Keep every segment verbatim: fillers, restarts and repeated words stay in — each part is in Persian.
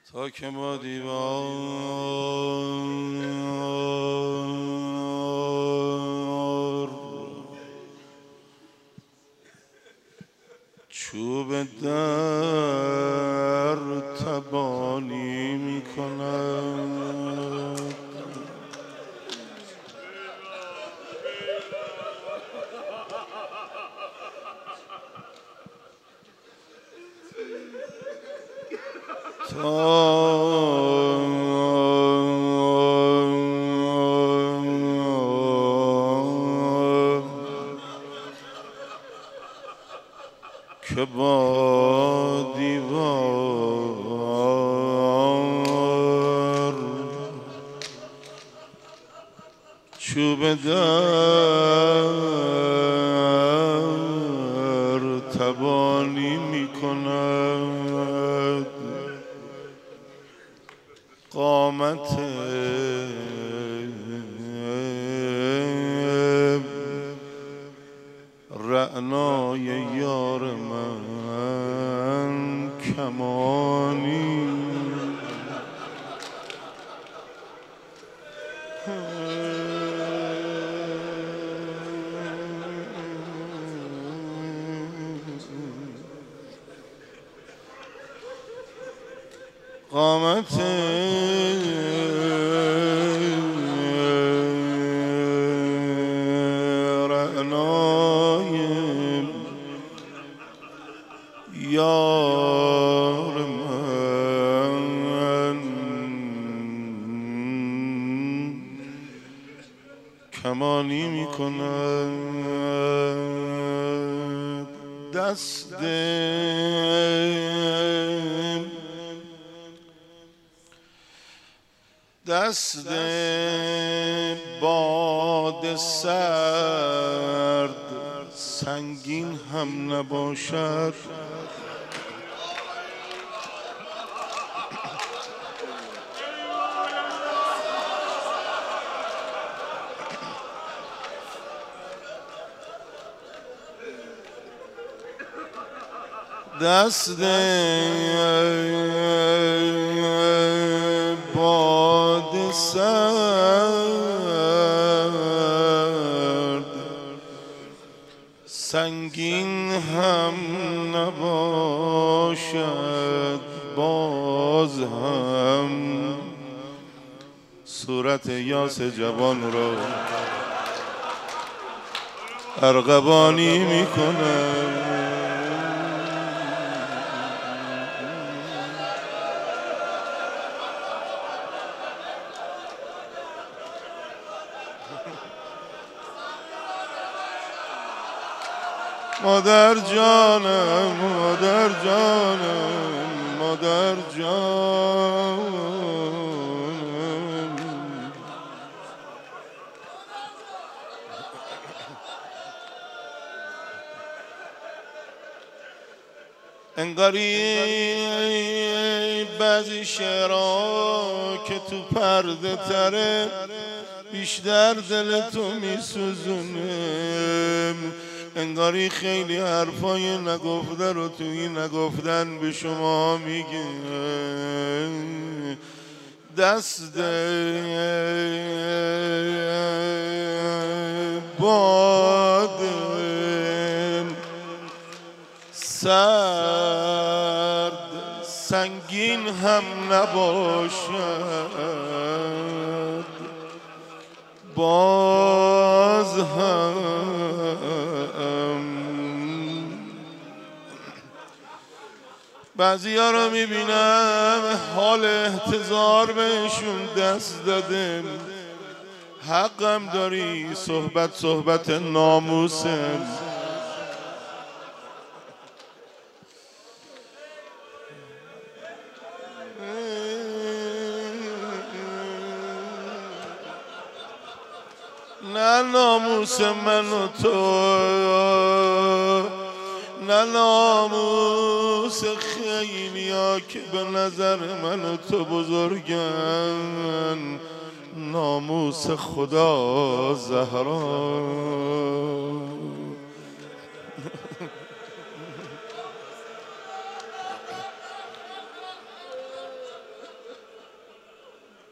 تا که با دیوار چوب در تبانی می کند. تا که با دیوار چوب در تبانی می کند. قامت رعنای یار من کمانی قامت رعنای یار من کمانی می کند. دست دست باد سرد سنگین هم نباشد. دست باد سرد سنگین هم نباشد. باز هم صورت یاس جوان را ارغوانی می کند. مادر جانم مادر جانم مادر جانم انگاری بعضی شعرها که تو پرده تره بیشتر دل تو میسوزونه. انگاری خیلی حرفای نگفته رو توی نگفتن به شما میگه. دست باد سرد سنگین هم نباشد. باز هم بعضی ها رو میبینم حال احتضار بهشون دست داده. حقم داری، صحبت صحبت ناموسه. نه ناموس من و تو، نه ناموس خیلیا که به نظر من و تو بزرگن. ناموس خدا زهرا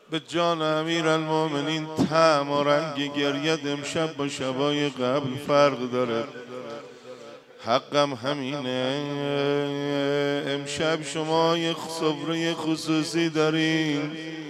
به جان امیرالمومنین طعم و رنگ گریت امشب با شبای قبل فرق داره. حقم همینه، امشب شما یک سفره خصوصی دارین.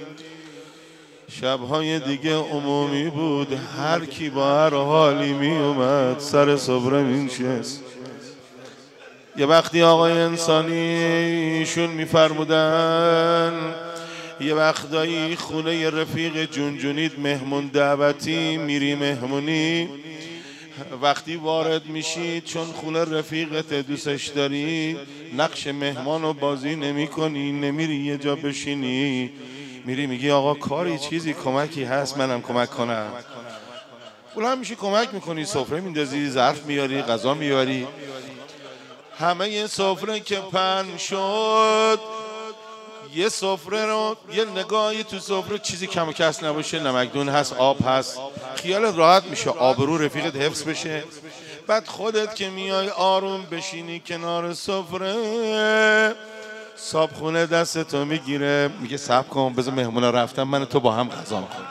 شبهای دیگه عمومی بود، هر کی با هر حالی می اومد سر سفره مینشست. یه وقتی آقای انسانیشون میفرمودن یه وقتایی خونه رفیق جونجونید مهمون دعوتی میری مهمونی، وقتی وارد میشی چون خونه رفیقت دوستش داری نقش مهمان رو بازی نمی کنی، نمیری یه جا بشینی، میری میگی آقا کاری چیزی کمکی هست منم کمک کنم. بلند میشی کمک میکنی، سفره میندازی، ظرف میاری، غذا میاری. همه یه سفره که پهن شد، یه سفره رو یه نگاهی تو سفره چیزی کم و کس نباشه، نمکدون هست، آب هست، خیالت راحت میشه، آبرو رفیقت حفظ بشه. بعد خودت که میای آروم بشینی کنار سفره، صابخونه دستتو میگیره میگه صبر کن بذار مهمونا رفتن من تو با هم غذا میخوریم.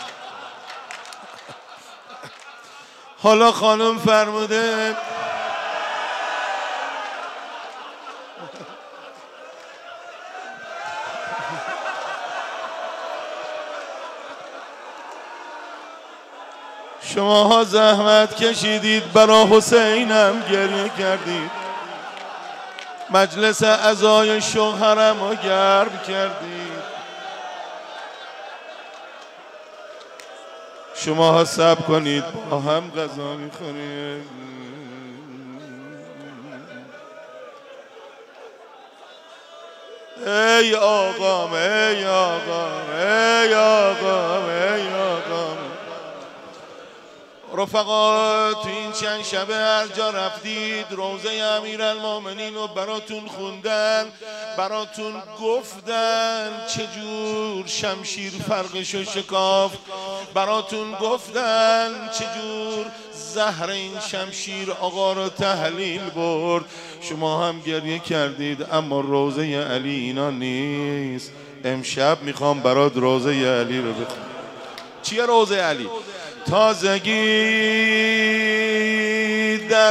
حالا خانم فرموده شماها زحمت کشیدید برا حسینم گریه کردید، مجلس عزای شوهرم رو گرم کردید. شماها صبر کنید با هم غذا میخورید. ای آقام ای آقام ای آقام ای آقام رفقا، تو این چند شبه هر جا رفتید روضه امیرالمومنین رو براتون خوندن، براتون گفتن چجور شمشیر فرقشو شکافت، براتون گفتن چجور زهر این شمشیر آقا رو تحلیل برد. شما هم گریه کردید اما روضه علی اینا نیست. امشب میخوام برات روضه علی رو بخونم. چیه روضه علی؟ تازگی در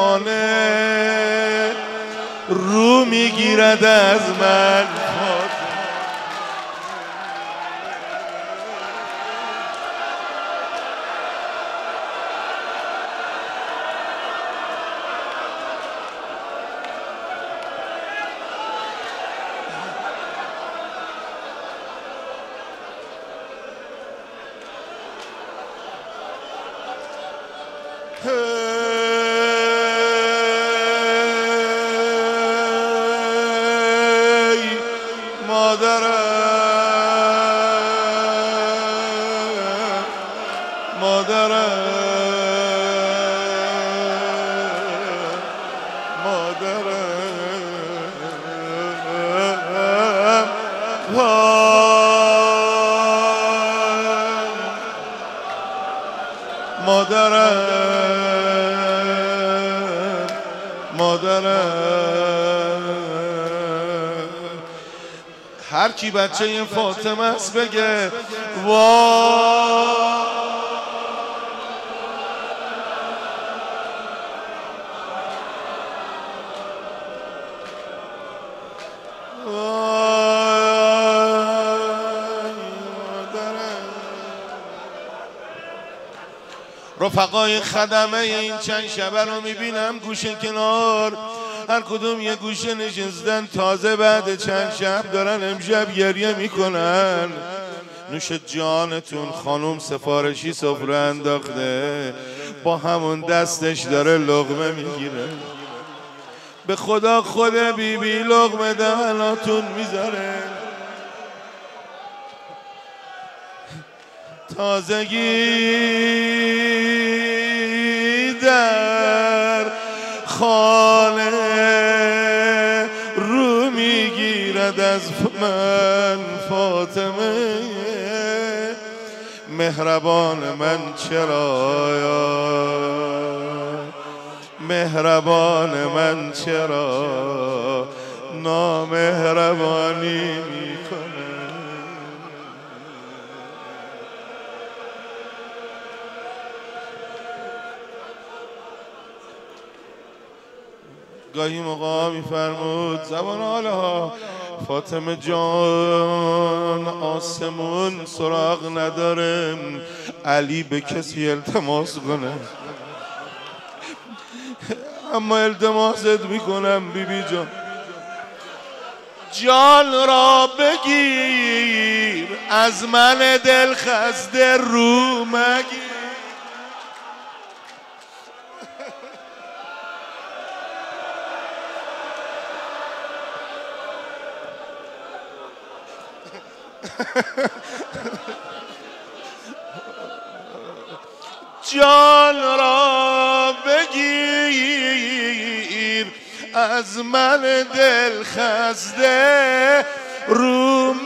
خانه رو میگیرد از من، مادرم مادرم هر کی بچه این فاطمه است بگه وای رفقای خدمه این چند شبه رو میبینم گوشه کنار، هر کدوم یه گوشه نشستن، تازه بعد چند شب دارن امشب گریه میکنن. نوش جانتون، خانوم سفارشی سفره انداخته، با همون دستش داره لقمه میگیره. به خدا خود بی بی لقمه دهناتون میذاره. تازگی در خانه رو میگیرد از من فاطمه، مهربان من چرا مهربان من چرا نامهربانی میکنه. گاهی موقع میفرمود زبان حالها فاطمه جان آسمون سراغ نداره علی به کسی التماس کنه، اما التماست میکنم بیبی جان جان را بگیر از من دل خسته رو مگیر. جان را بگیر از من دل خسته رو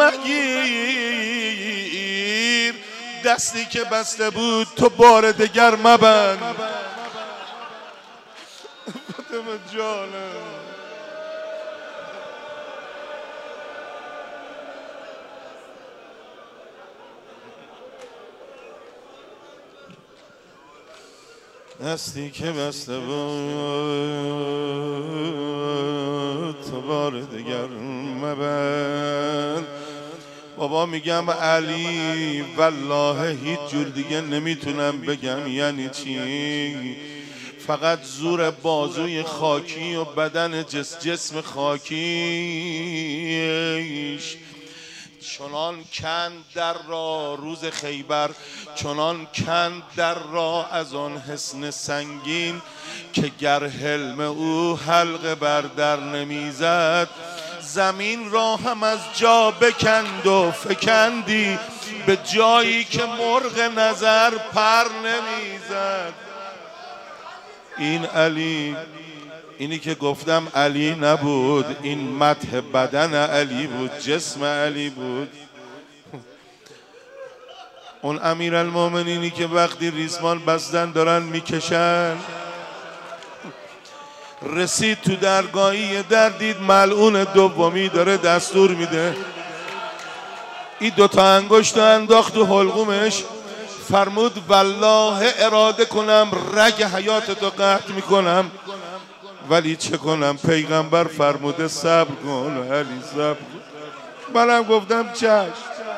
مگیر، دستی که بسته بود تو بار دگر مبند. فاطمه جانم دستی که بسته بود تو بار دیگر مبند. بابا میگم علی والله هیچ جور دیگه نمیتونم بگم یعنی چی، فقط زور بازوی خاکی و بدن جس جسم خاکیش چنان کند در را روز خیبر، چنان کند در را از آن حصن سنگین که گر حلم او حلقه بر در نمیزد زمین را هم از جا بکند و فکندی به جایی که مرغ نظر پر نمیزد. این علی، اینی که گفتم علی نبود، این مدح بدن علی بود، جسم علی بود. اون امیرالمومنینی که وقتی ریسمان بستن دارن میکشن رسید تو درگاهی در دید ملعون دومی داره دستور میده، این دوتا انگشت انداخت تو حلقومش فرمود والله اراده کنم رگ حیاتتو قطع میکنم ولی چه کنم پیغمبر فرموده صبر کن علی صبر کن. منم گفتم چشم.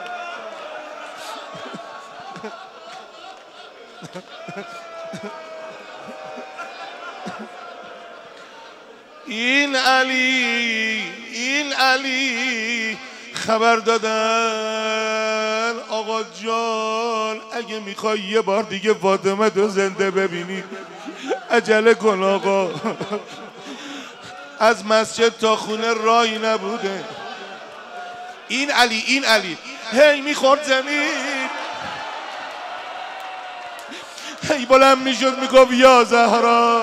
این علی این علی خبر دادن آقا جان اگه میخوای یه بار دیگه فاطمه تو زنده ببینی عجله کن آقا. از مسجد تا خونه راهی نبوده. این علی این علی هی میخورد زمین، هی بلند میشد میگفت یا زهرا.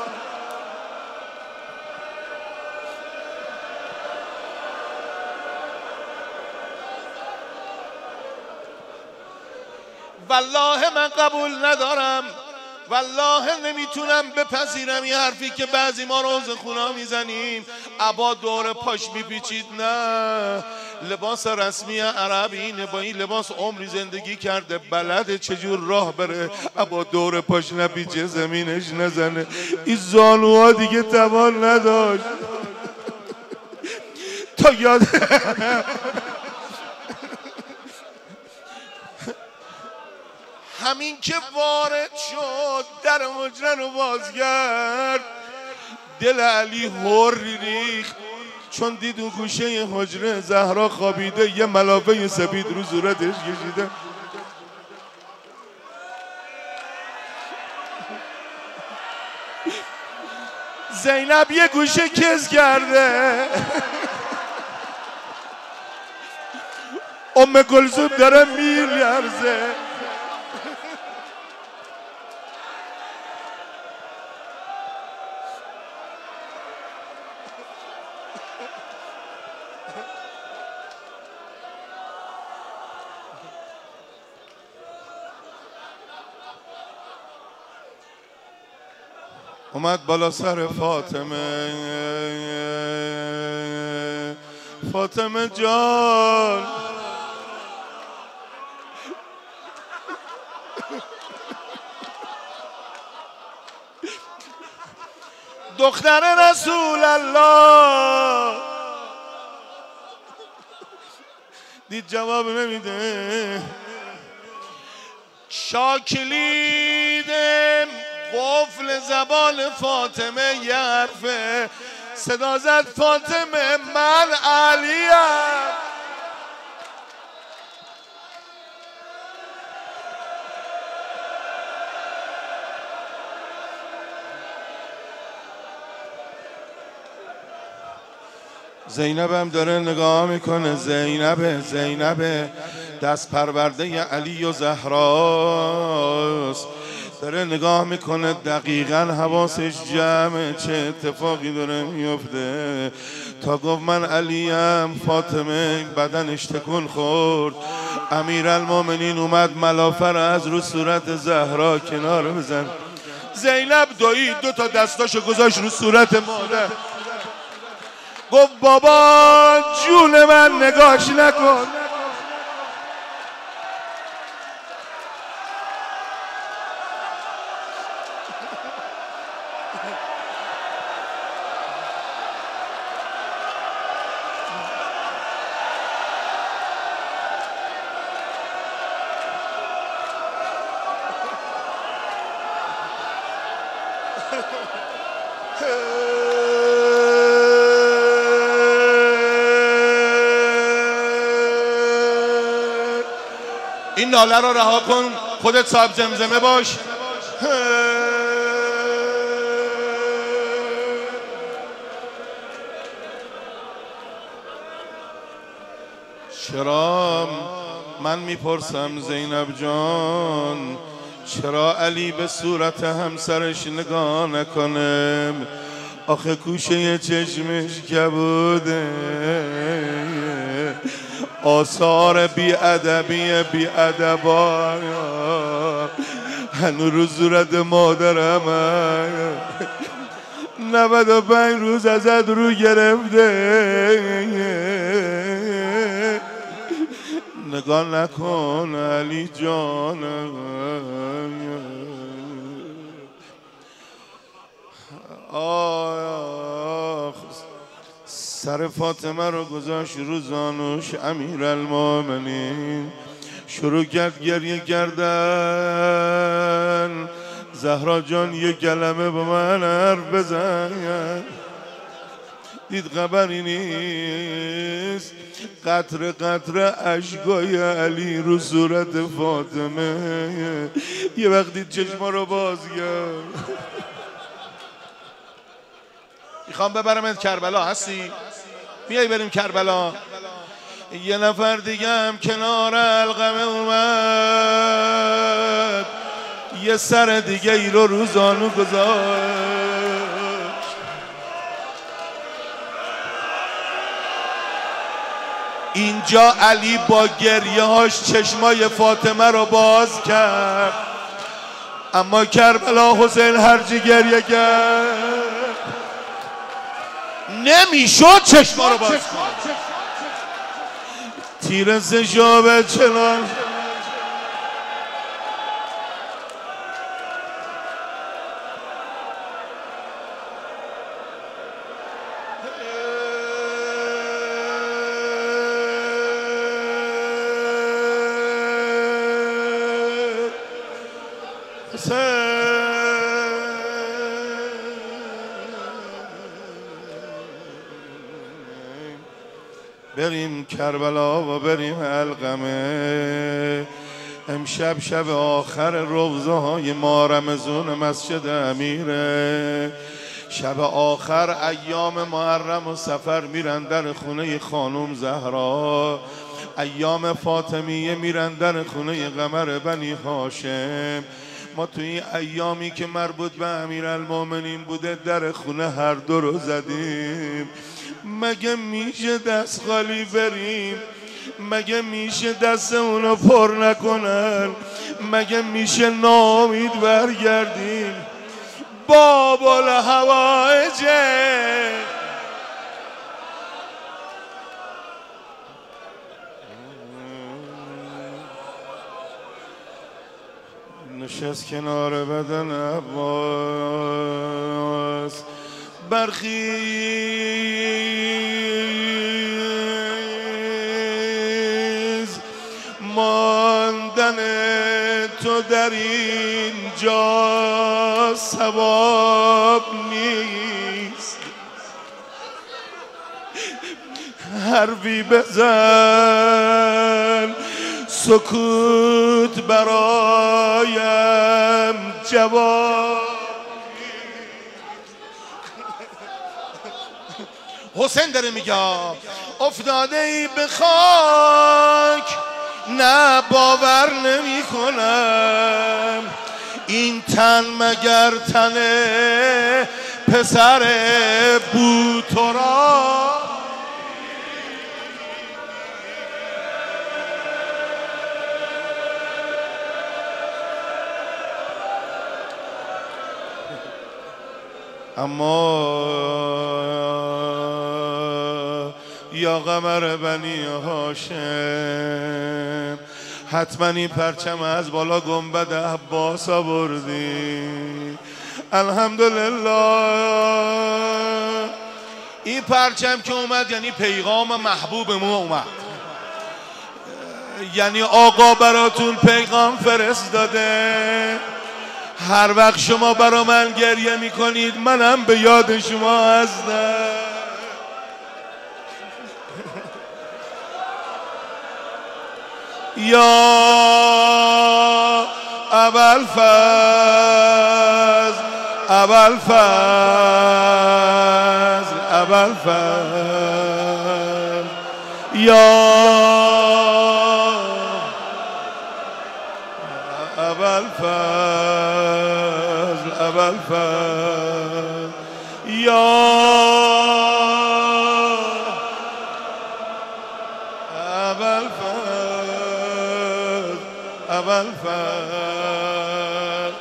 والله من قبول ندارم، والله نمیتونم بپذیرم یه حرفی که بعضی ما روز خونا میزنیم عبا دور پاش میپیچید. نه، لباس رسمی عرب اینه، با این لباس عمری زندگی کرده، بلده چجور راه بره، عبا دور پاش نپیچه زمینش نزنه. این زانوها دیگه توان نداشت تا یاد همین که وارد شد در حجره رو باز کرد دل علی هوری ریخت چون دید اون گوشه حجره زهرا خوابیده یه ملافه سفید رو صورتش کشیده. زینب یه گوشه کز کرده، ام کلثوم داره میلرزه. اومد بالا سر فاطمه، فاطمه جان دختر رسول الله. دید جواب نمیده. شاکلید قفل زبان فاطمه یه حرفه، صدا زد فاطمه من علیم. زینب هم داره نگاه میکنه. زینب زینب دست پرورده علی و زهراست، داره نگاه میکنه. دقیقاً حواسش جمعه چه اتفاقی داره میفته. تا گفت من علیم، فاطمه بدنش تکون خورد. امیرالمومنین اومد ملافه را از رو صورت زهرا کنار بزن. زینب دوید دو تا دستاشو گذاشت رو صورت مادر، گفت بابا جون من نگاش نکن. این ناله رو رها کن، خودت صاحب زمزمه باش. چرا من میپرسم زینب جان، چرا علی به صورت همسرش نگاه نکنه؟ آخه کوشه چشمش کبوده، آثار بی ادبی بی ادبا هنو رو صورت مادرم نود و پنج روز ازت رو گرفته. نگاه نکن علی جان. آه سر فاطمه رو گذاشت رو زانوش امیرالمومنین، شروع کرد گریه کردن. زهرا جان یه کلمه به من حرف بزن. دید خبری نیست. قطره قطره اشکای علی رو صورت فاطمه. یه وقت دید چشما رو باز کرد. میخوام ببرمت کربلا، هستی؟ میای بریم کربلا. یه نفر دیگه هم کنار القمه اومد، یه سر دیگه ای رو رو زانو گذاشت. اینجا علی با گریه هاش چشمای فاطمه رو باز کرد، اما کربلا حسین هرچی گریه کرد نمیشد چشما رو باز کرد. تیر سشابه چنان بریم کربلا و بریم القمه. امشب شب آخر روضه های ماه رمضان مسجد امیره. شب آخر ایام محرم و سفر میرن در خونه خانم زهرا، ایام فاطمیه میرن در خونه قمر بنی هاشم. ما توی این ایامی که مربوط به امیرالمومنین بوده در خونه هر دو رو زدیم. مگه میشه دست خالی بریم؟ مگه میشه دست اونو پر نکنن؟ مگه میشه ناامید برگردیم؟ باب الحوائجه نشست کنار بدن عباس، برخیز ماندن تو در اینجا ثواب نیست، حرفی بزن سکوت برایم جواب. حسین داره میگه افتاده ای به خاک، نه باور نمی کنم این تن مگر تن پسر بوتورا. اما یا قمر بنی هاشم حتما این پرچم از بالا گنبد عباس آوردی. الحمدلله این پرچم که اومد یعنی پیغام محبوبمون اومد، یعنی آقا براتون پیغام فرستاده. هر وقت شما برا من گریه میکنید منم به یاد شما هستم. یا ابوالفضل ابوالفضل ابوالفضل یا ابوالفضل ابوالفضل یا ابوالفضل ابوالفضل.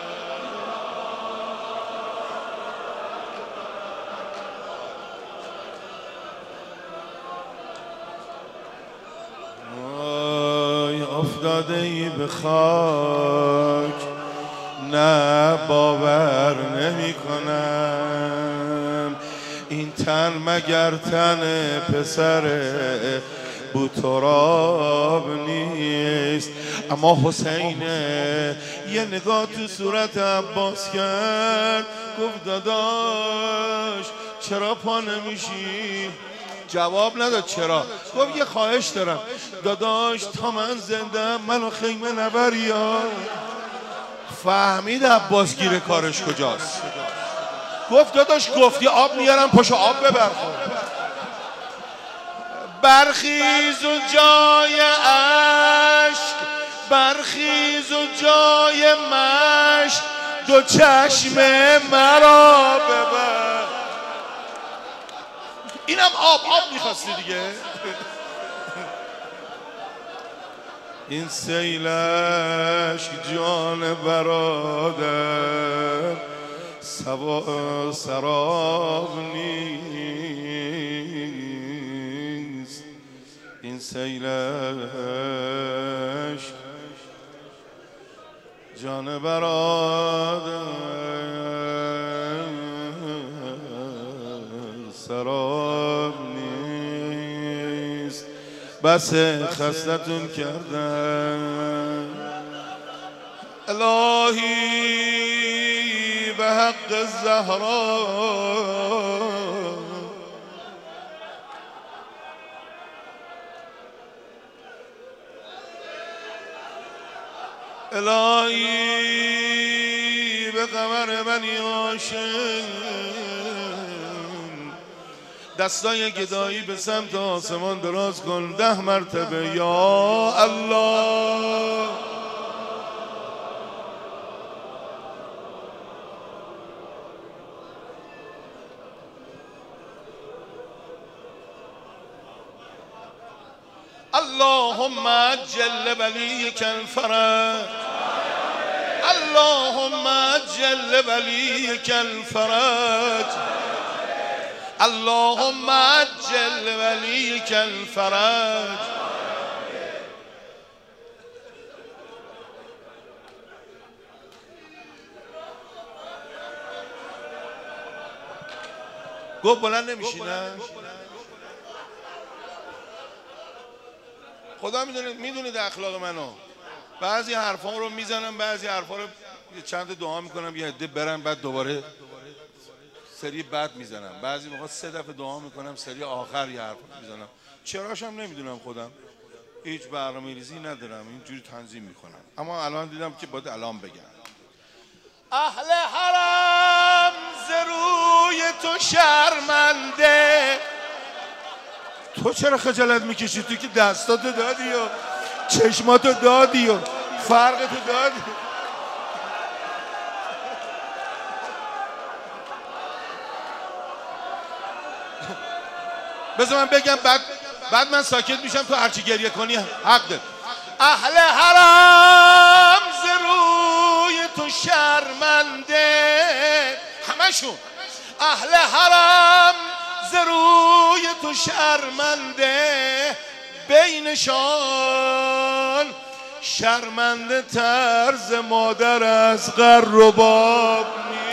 وای افتاده ای به خاک، نه باور نمی کنم این تن مگر تن پسر بوتراب نیست. اما حسین یه نگاه تو صورت عباس کرد، گفت داداش چرا پا نمیشی؟ جواب نداد چرا، گفت یه خواهش دارم داداش تا من زنده منو خیمه نبر. یا فهمید عباس گیر کارش کجاست، گفت داداش گفتی آب میارم پاشو آب ببر. برخیز و جای عشق، برخیز و جای مشک، دو چشم مرا ببر. اینم آب آب میخواستی دیگه. این سیلش جان برادر سراب نیست، این سیلش جان برادر سراب نیست. بس خستتون کردم الهی به حق الزهرا، الهی به قمر بنی هاشم. دستای گدایی به سمت آسمان دراز کن ده مرتبه یا الله. اللهم عجل ولیک الفرج، اللهم عجل ولیک الفرج، اللهم عجل ولیک الفرج. گفت بلند نمیشی نه؟ خدا میدونید میدونید اخلاق منو، بعضی حرفا رو میزنم، بعضی حرفا رو چند دعا میکنم یه عده برن، بعد دوباره سری بعد میزنم، بعضی موقع سه دفعه دعا میکنم سری آخر یه حرف میزنم. چراشم نمیدونم خودم، هیچ برنامه‌ریزی ندارم، اینجوری تنظیم میکنم. اما الان دیدم که باید الان بگم. اهل حرم ز روی تو شرمنده. تو چرا خجالت میکشی؟ تو که دستاتو دادی و چشماتو دادی و فرقتو دادی. بذار من بگم بعد بعد من ساکت میشم، تو هرچی گریه کنی حق داری. اهل حرم ز روی تو شرمنده، همشون اهل حرم ز روی تو شرمنده، بینشان شرمنده طرز مادر از غر و باب نیست.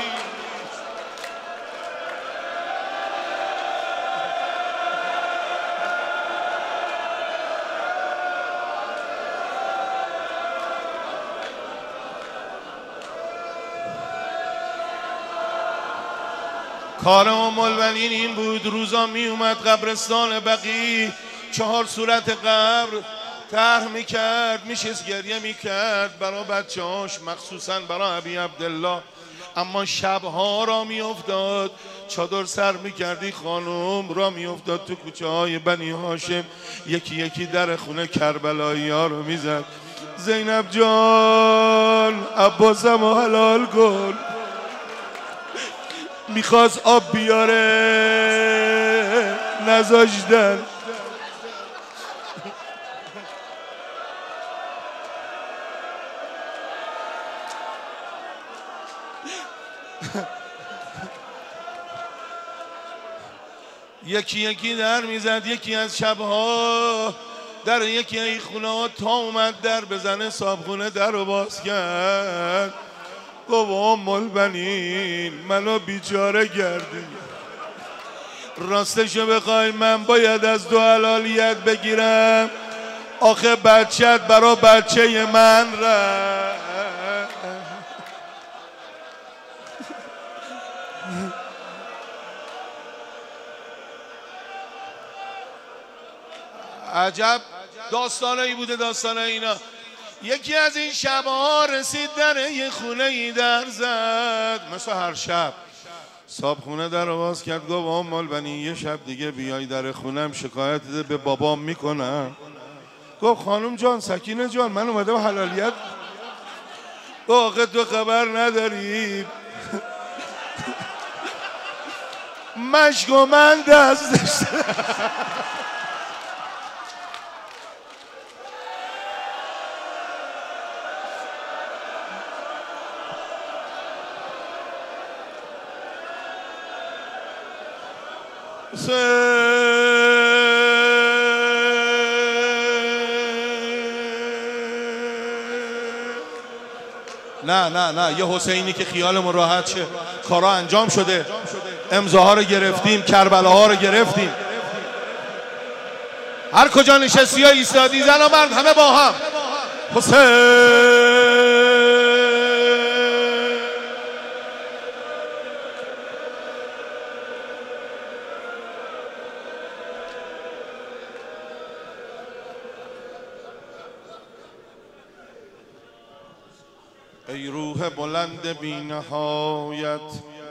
کار ام البنین این بود، روزا می اومد قبرستان بقیع، چهار صورت قبر طرح میکرد، میشست گریه میکرد برای بچه هاش، مخصوصا برای ابی عبدالله. اما شبها را میافتاد چادر سر میکردی خانم، را میافتاد تو کوچه های بنی هاشم، یکی یکی در خونه کربلایی ها رو میزد. زینب جان عباسم و حلال کن. میخواست آب بیاره نذاشتن. یکی یکی در میزد. یکی از شبها در یکی از خونه ها تا اومد در بزنه، صابخونه در رو باز کرد. گفت ام البنین منو بیچاره کردی، راستشو بخوای من باید از دو حلالیت بگیرم، آخه بچت برا بچه من رفت. عجب داستانایی بوده داستان اینا. یکی از این شبها رسید در یه خونه ای در زد، مثل هر شب صاحب خونه در باز کرد. گفت ام البنین یه شب دیگه بیای در خونم شکایت به بابام میکنم. گفت خانم جان سکینه جان من اومدم حلالیت. آخه تو خبر نداری مشک و من دستش. نه نه نه یه حسینی که خیالمون راحت شه، کارا انجام شده، امضاها رو گرفتیم، کربلاها رو گرفتیم، هر کجا نشستی یا ایستادی زن و مرد همه با هم حسین. ای روح بلند بی نهایت،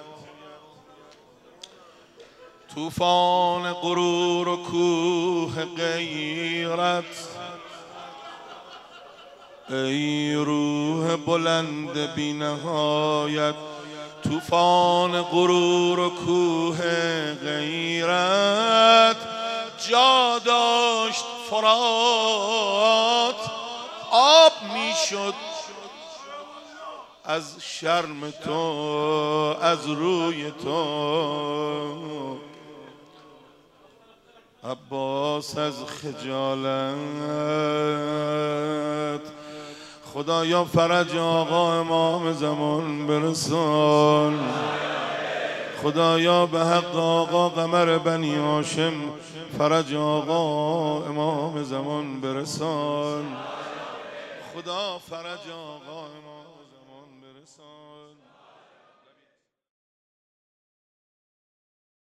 طوفان غرور و کوه غیرت. ای روح بلند بی نهایت، طوفان غرور و کوه غیرت. جا داشت فرات آب میشد از شرم تو، از روی تو. عباس از خجالت خدایا فرج آقا امام زمان برسان. خدایا به حق آقا قمر بنی هاشم فرج آقا امام زمان برسان. خدا فرج آقا امام زمان برسان.